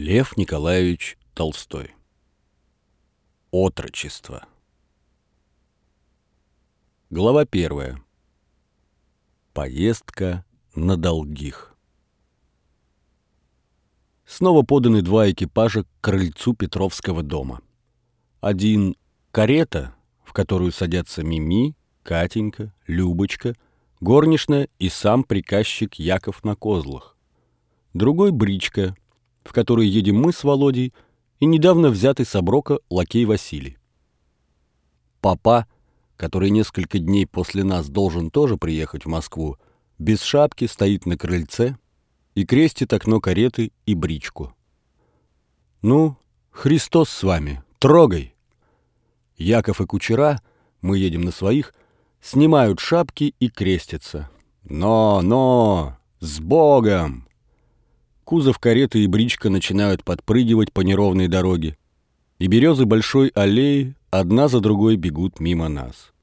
Лев Николаевич Толстой. Отрочество. Глава 1. Поездка на Долгих. Снова поданы два экипажа к крыльцу Петровского дома. Один — карета, в которую садятся Мими, Катенька, Любочка, горничная и сам приказчик Яков на козлах. Другой — бричка, в которой едем мы с Володей и недавно взятый с оброка лакей Василий. Папа, который несколько дней после нас должен тоже приехать в Москву, без шапки стоит на крыльце и крестит окно кареты и бричку. «Ну, Христос с вами, трогай!» Яков и кучера, мы едем на своих, снимают шапки и крестятся. «Но, с Богом!» Кузов кареты и бричка начинают подпрыгивать по неровной дороге, и березы большой аллеи одна за другой бегут мимо нас.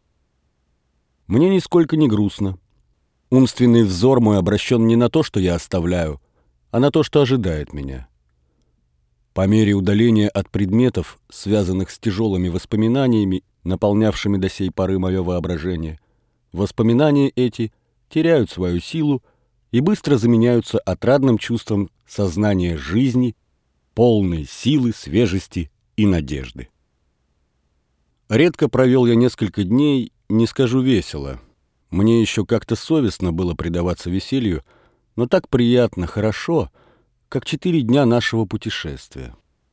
Мне нисколько не грустно. Умственный взор мой обращен не на то, что я оставляю, а на то, что ожидает меня. По мере удаления от предметов, связанных с тяжелыми воспоминаниями, наполнявшими до сей поры мое воображение, воспоминания эти теряют свою силу и быстро заменяются отрадным чувством сознания жизни, полной силы, свежести и надежды. Редко провел я несколько дней, не скажу весело. Мне еще как-то совестно было предаваться веселью, но так приятно, хорошо, как 4 дня нашего путешествия.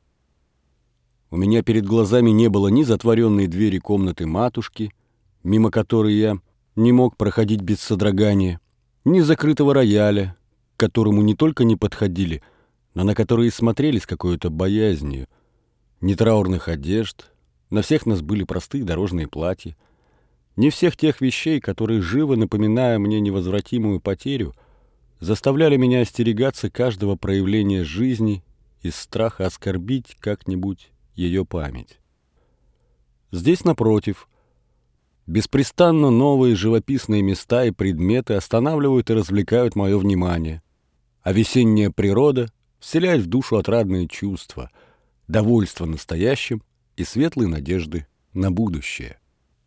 У меня перед глазами не было ни затворенной двери комнаты матушки, мимо которой я не мог проходить без содрогания, ни закрытого рояля, к которому не только не подходили, но на который смотрели с какой-то боязнью, ни траурных одежд, на всех нас были простые дорожные платья, ни всех тех вещей, которые, живо напоминая мне невозвратимую потерю, заставляли меня остерегаться каждого проявления жизни из страха оскорбить как-нибудь ее память. Здесь, напротив, беспрестанно новые живописные места и предметы останавливают и развлекают мое внимание, а весенняя природа вселяет в душу отрадные чувства, довольство настоящим и светлые надежды на будущее.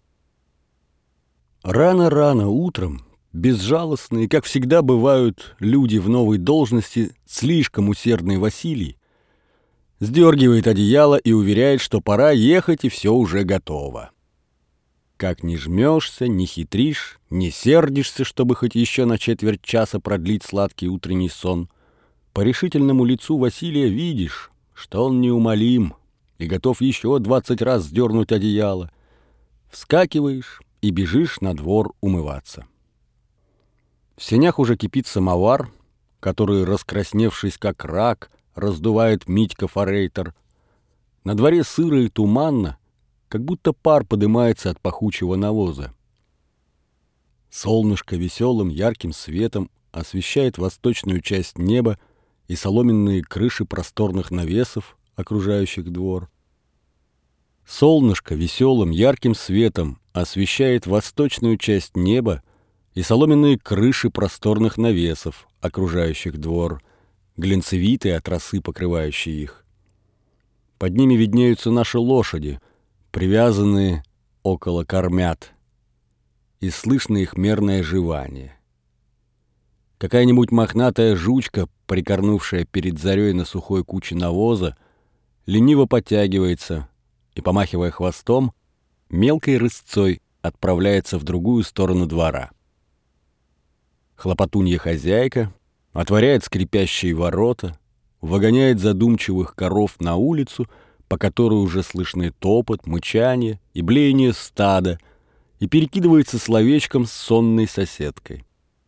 Рано-рано утром безжалостные, как всегда бывают люди в новой должности, слишком усердный Василий, сдергивает одеяло и уверяет, что пора ехать и все уже готово. Как ни жмешься, ни хитришь, не сердишься, чтобы хоть еще на четверть часа продлить сладкий утренний сон, по решительному лицу Василия видишь, что он неумолим и готов еще 20 раз сдернуть одеяло. Вскакиваешь и бежишь на двор умываться. В сенях уже кипит самовар, который, раскрасневшись как рак, раздувает Митька-форейтор. На дворе сыро и туманно, как будто пар подымается от пахучего навоза. Солнышко веселым ярким светом освещает восточную часть неба и соломенные крыши просторных навесов, окружающих двор. Солнышко веселым ярким светом освещает восточную часть неба и соломенные крыши просторных навесов, окружающих двор, глинцевитые от росы, покрывающие их. Под ними виднеются наши лошади, привязанные около кормят, и слышно их мерное жевание. Какая-нибудь мохнатая жучка, прикорнувшая перед зарей на сухой куче навоза, лениво подтягивается и, помахивая хвостом, мелкой рысцой отправляется в другую сторону двора. Хлопотунья-хозяйка отворяет скрипящие ворота, выгоняет задумчивых коров на улицу, по которой уже слышны топот, мычание и блеяние стада, и перекидывается словечком с сонной соседкой.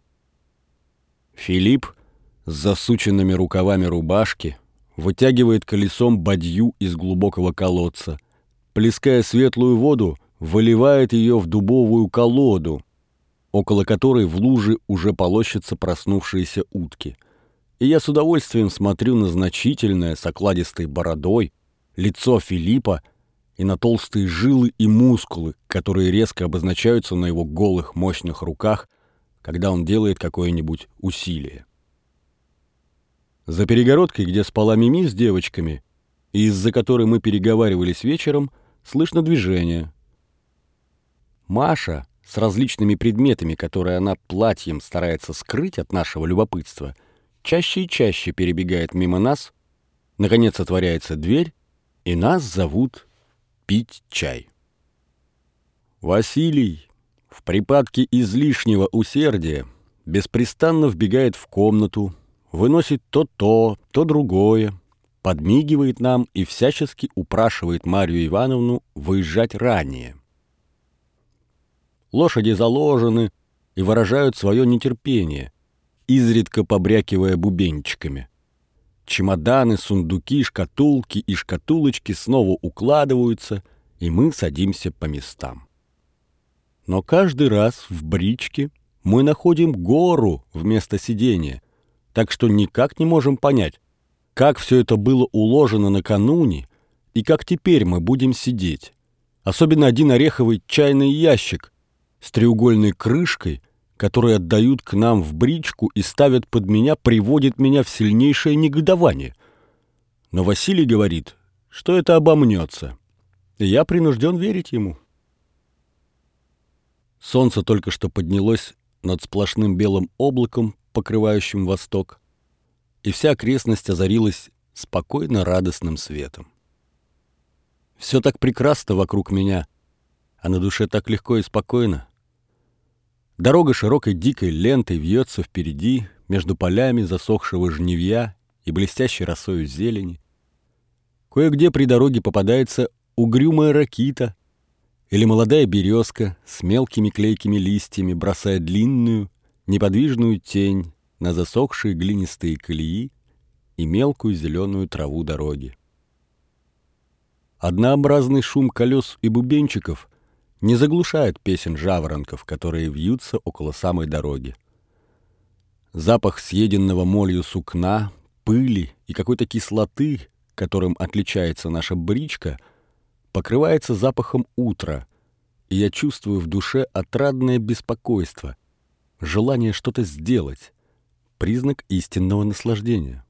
Филипп с засученными рукавами рубашки вытягивает колесом бадью из глубокого колодца, плеская светлую воду, выливает ее в дубовую колоду, около которой в луже уже полощутся проснувшиеся утки. И я с удовольствием смотрю на значительное с окладистой бородой лицо Филиппа и на толстые жилы и мускулы, которые резко обозначаются на его голых мощных руках, когда он делает какое-нибудь усилие. За перегородкой, где спала Мими с девочками, и из-за которой мы переговаривались вечером, слышно движение. Маша с различными предметами, которые она платьем старается скрыть от нашего любопытства, чаще и чаще перебегает мимо нас, наконец отворяется дверь, и нас зовут пить чай. Василий в припадке излишнего усердия беспрестанно вбегает в комнату, выносит то, то другое, подмигивает нам и всячески упрашивает Марью Ивановну выезжать ранее. Лошади заложены и выражают свое нетерпение, изредка побрякивая бубенчиками. Чемоданы, сундуки, шкатулки и шкатулочки снова укладываются, и мы садимся по местам. Но каждый раз в бричке мы находим гору вместо сидения, так что никак не можем понять, как все это было уложено накануне и как теперь мы будем сидеть. Особенно один ореховый чайный ящик с треугольной крышкой, который отдают к нам в бричку и ставят под меня, приводит меня в сильнейшее негодование. Но Василий говорит, что это обомнется, и я принужден верить ему. Солнце только что поднялось над сплошным белым облаком, покрывающим восток, и вся окрестность озарилась спокойно радостным светом. Все так прекрасно вокруг меня, а на душе так легко и спокойно. Дорога широкой дикой лентой вьется впереди, между полями засохшего жнивья и блестящей росою зелени. Кое-где при дороге попадается угрюмая ракита или молодая березка с мелкими клейкими листьями, бросая длинную, неподвижную тень на засохшие глинистые колеи и мелкую зеленую траву дороги. Однообразный шум колес и бубенчиков не заглушает песен жаворонков, которые вьются около самой дороги. Запах съеденного молью сукна, пыли и какой-то кислоты, которым отличается наша бричка, покрывается запахом утра, и я чувствую в душе отрадное беспокойство, желание что-то сделать, признак истинного наслаждения.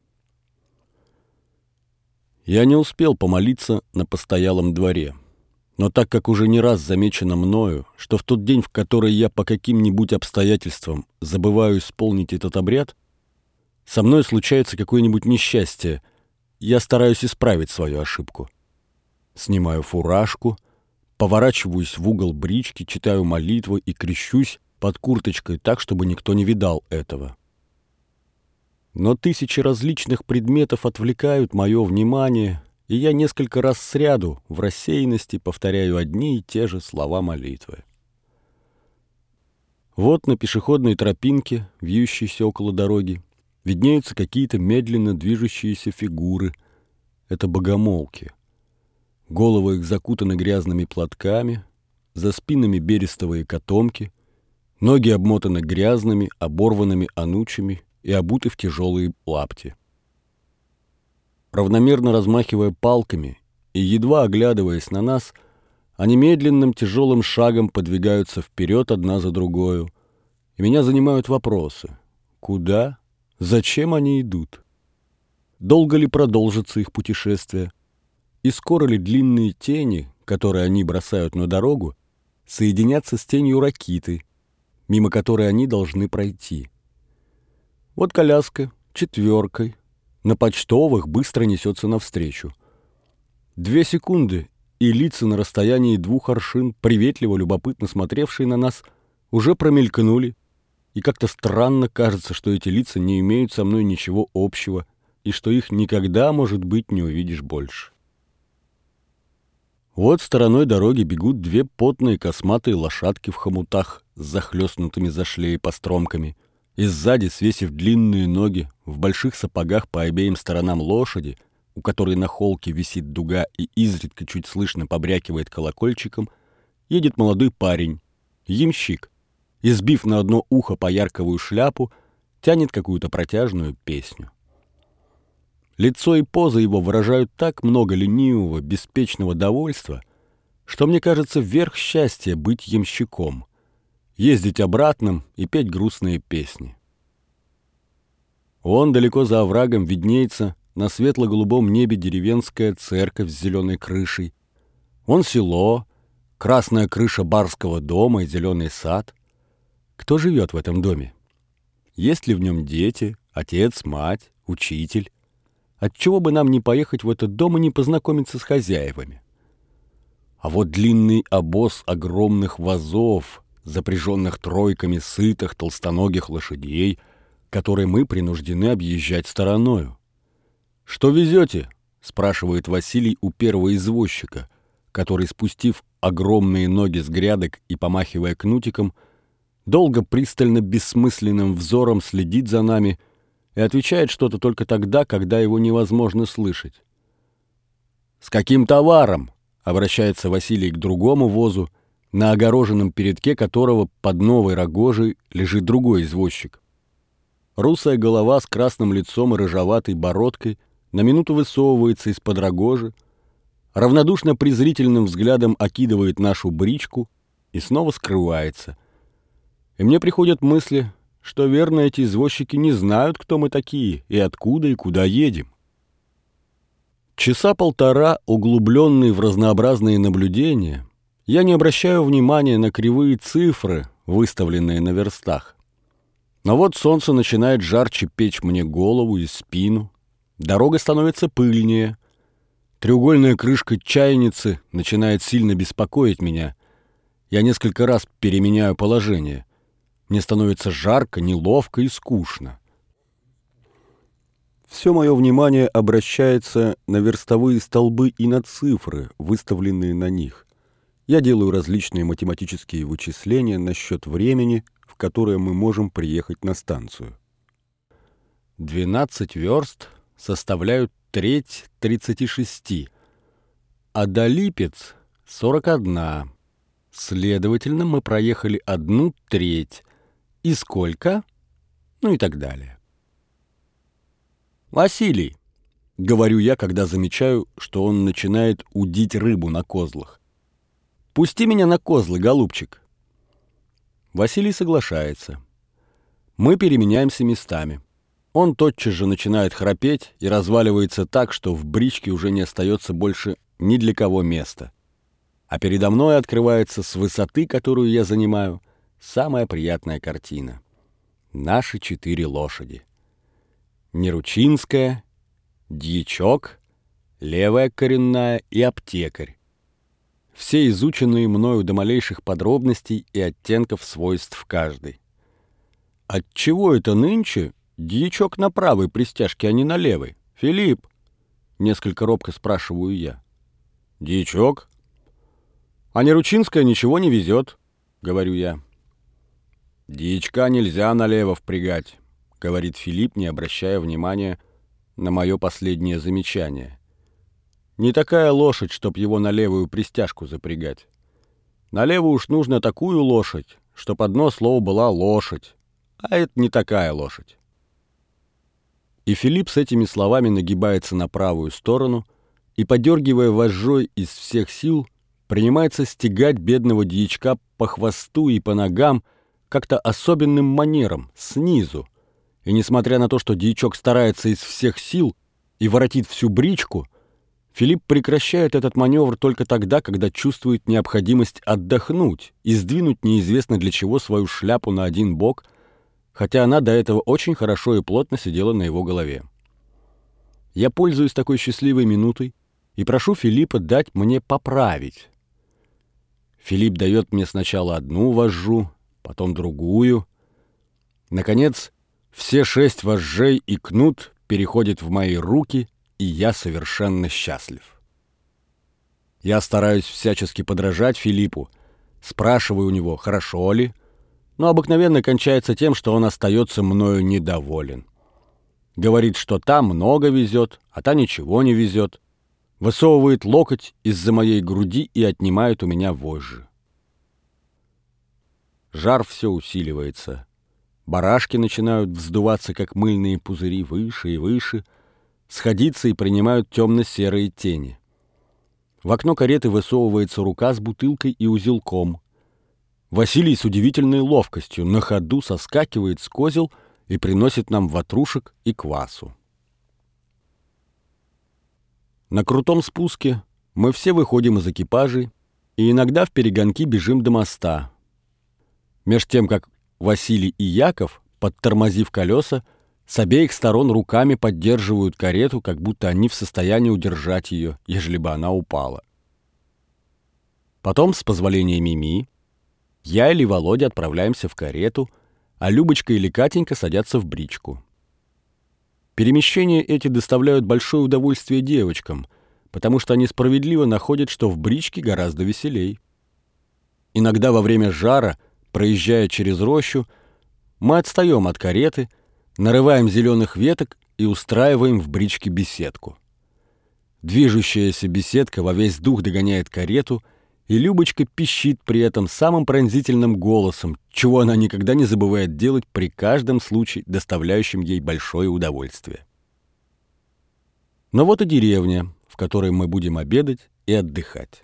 Я не успел помолиться на постоялом дворе, но так как уже не раз замечено мною, что в тот день, в который я по каким-нибудь обстоятельствам забываю исполнить этот обряд, со мной случается какое-нибудь несчастье, я стараюсь исправить свою ошибку. Снимаю фуражку, поворачиваюсь в угол брички, читаю молитву и крещусь под курточкой так, чтобы никто не видал этого. Но тысячи различных предметов отвлекают мое внимание, и я несколько раз сряду в рассеянности повторяю одни и те же слова молитвы. Вот на пешеходной тропинке, вьющейся около дороги, виднеются какие-то медленно движущиеся фигуры. Это богомолки. Головы их закутаны грязными платками, за спинами берестовые котомки, ноги обмотаны грязными, оборванными анучами и обуты в тяжелые лапти. Равномерно размахивая палками и едва оглядываясь на нас, они медленным тяжелым шагом подвигаются вперед одна за другою, и меня занимают вопросы: куда, зачем они идут, долго ли продолжится их путешествие, и скоро ли длинные тени, которые они бросают на дорогу, соединятся с тенью ракиты, мимо которой они должны пройти. Вот коляска четверкой на почтовых быстро несется навстречу. 2 секунды, и лица на расстоянии 2 аршин, приветливо, любопытно смотревшие на нас, уже промелькнули, и как-то странно кажется, что эти лица не имеют со мной ничего общего, и что их никогда, может быть, не увидишь больше. Вот стороной дороги бегут 2 потные косматые лошадки в хомутах с захлестнутыми за шлеи постромками, и сзади, свесив длинные ноги, в больших сапогах по обеим сторонам лошади, у которой на холке висит дуга и изредка чуть слышно побрякивает колокольчиком, едет молодой парень, ямщик, и, сбив на одно ухо поярковую шляпу, тянет какую-то протяжную песню. Лицо и поза его выражают так много ленивого, беспечного довольства, что мне кажется верх счастья быть ямщиком, ездить обратным и петь грустные песни. Вон далеко за оврагом виднеется на светло-голубом небе деревенская церковь с зеленой крышей. Вон село, красная крыша барского дома и зеленый сад. Кто живет в этом доме? Есть ли в нем дети, отец, мать, учитель? Отчего бы нам не поехать в этот дом и не познакомиться с хозяевами? А вот длинный обоз огромных вазов, запряженных тройками сытых толстоногих лошадей, которые мы принуждены объезжать стороною. «Что везете?» — спрашивает Василий у первого извозчика, который, спустив огромные ноги с грядок и помахивая кнутиком, долго пристально бессмысленным взором следит за нами и отвечает что-то только тогда, когда его невозможно слышать. «С каким товаром?» — обращается Василий к другому возу, на огороженном передке которого под новой рогожей лежит другой извозчик. Русая голова с красным лицом и рыжеватой бородкой на минуту высовывается из-под рогожи, равнодушно презрительным взглядом окидывает нашу бричку и снова скрывается. И мне приходят мысли, что, верно, эти извозчики не знают, кто мы такие и откуда и куда едем. Часа полтора, углубленный в разнообразные наблюдения, я не обращаю внимания на кривые цифры, выставленные на верстах. Но вот солнце начинает жарче печь мне голову и спину, дорога становится пыльнее, треугольная крышка чайницы начинает сильно беспокоить меня. Я несколько раз переменяю положение. Мне становится жарко, неловко и скучно. Все мое внимание обращается на верстовые столбы и на цифры, выставленные на них. Я делаю различные математические вычисления насчет времени, в которое мы можем приехать на станцию. 12 верст составляют треть 36, а до Липец 41. Следовательно, мы проехали 1/3. И сколько? Ну и так далее. «Василий», — говорю я, когда замечаю, что он начинает удить рыбу на козлах, — «пусти меня на козлы, голубчик». Василий соглашается. Мы переменяемся местами. Он тотчас же начинает храпеть и разваливается так, что в бричке уже не остается больше ни для кого места. А передо мной открывается с высоты, которую я занимаю, самая приятная картина. Наши 4 лошади. Неручинская, дьячок, левая коренная и аптекарь. Все изученные мною до малейших подробностей и оттенков свойств каждой. Отчего это нынче дьячок на правой пристяжке, а не на левой? Филипп, несколько робко спрашиваю я. Дьячок? А Неручинская ничего не везет, говорю я. Дьячка нельзя налево впрягать, говорит Филипп, не обращая внимания на мое последнее замечание. Не такая лошадь, чтоб его на левую пристяжку запрягать. Налево уж нужно такую лошадь, чтоб одно слово была лошадь, а это не такая лошадь. И Филипп с этими словами нагибается на правую сторону и, подергивая вожжой из всех сил, принимается стегать бедного дьячка по хвосту и по ногам как-то особенным манером, снизу. И несмотря на то, что дьячок старается из всех сил и воротит всю бричку, Филипп прекращает этот маневр только тогда, когда чувствует необходимость отдохнуть и сдвинуть неизвестно для чего свою шляпу на один бок, хотя она до этого очень хорошо и плотно сидела на его голове. Я пользуюсь такой счастливой минутой и прошу Филиппа дать мне поправить. Филипп дает мне сначала одну вожжу, потом другую. Наконец, все 6 вожжей и кнут переходят в мои руки, и я совершенно счастлив. Я стараюсь всячески подражать Филиппу, спрашиваю у него, хорошо ли, но обыкновенно кончается тем, что он остается мною недоволен. Говорит, что та много везет, а та ничего не везет. Высовывает локоть из-за моей груди и отнимает у меня вожжи. Жар все усиливается. Барашки начинают вздуваться, как мыльные пузыри, выше и выше, сходиться и принимают темно-серые тени. В окно кареты высовывается рука с бутылкой и узелком. Василий с удивительной ловкостью на ходу соскакивает с козел и приносит нам ватрушек и квасу. На крутом спуске мы все выходим из экипажей и иногда вперегонки бежим до моста. Меж тем, как Василий и Яков, подтормозив колеса, с обеих сторон руками поддерживают карету, как будто они в состоянии удержать ее, ежели бы она упала. Потом, с позволения Мими, я или Володя отправляемся в карету, а Любочка или Катенька садятся в бричку. Перемещения эти доставляют большое удовольствие девочкам, потому что они справедливо находят, что в бричке гораздо веселей. Иногда во время жара, проезжая через рощу, мы отстаем от кареты, нарываем зеленых веток и устраиваем в бричке беседку. Движущаяся беседка во весь дух догоняет карету, и Любочка пищит при этом самым пронзительным голосом, чего она никогда не забывает делать при каждом случае, доставляющем ей большое удовольствие. Но вот и деревня, в которой мы будем обедать и отдыхать.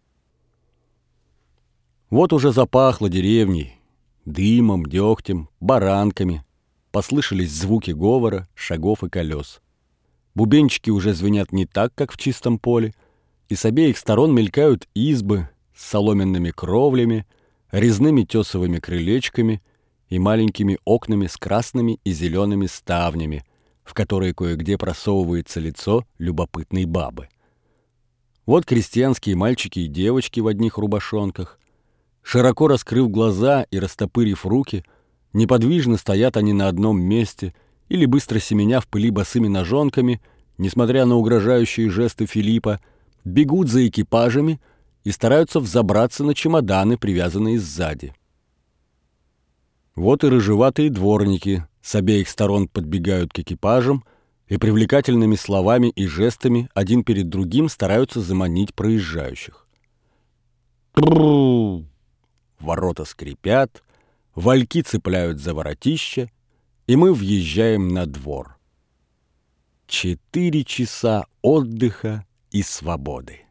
Вот уже запахло деревней, дымом, дегтем, баранками. Послышались звуки говора, шагов и колес. Бубенчики уже звенят не так, как в чистом поле, и с обеих сторон мелькают избы с соломенными кровлями, резными тесовыми крылечками и маленькими окнами с красными и зелеными ставнями, в которые кое-где просовывается лицо любопытной бабы. Вот крестьянские мальчики и девочки в одних рубашонках. Широко раскрыв глаза и растопырив руки, неподвижно стоят они на одном месте или, быстро семеня в пыли босыми ножонками, несмотря на угрожающие жесты Филиппа, бегут за экипажами и стараются взобраться на чемоданы, привязанные сзади. Вот и рыжеватые дворники с обеих сторон подбегают к экипажам и привлекательными словами и жестами один перед другим стараются заманить проезжающих. Тррррррр! Ворота скрипят, вальки цепляют за воротища, и мы въезжаем на двор. 4 часа отдыха и свободы.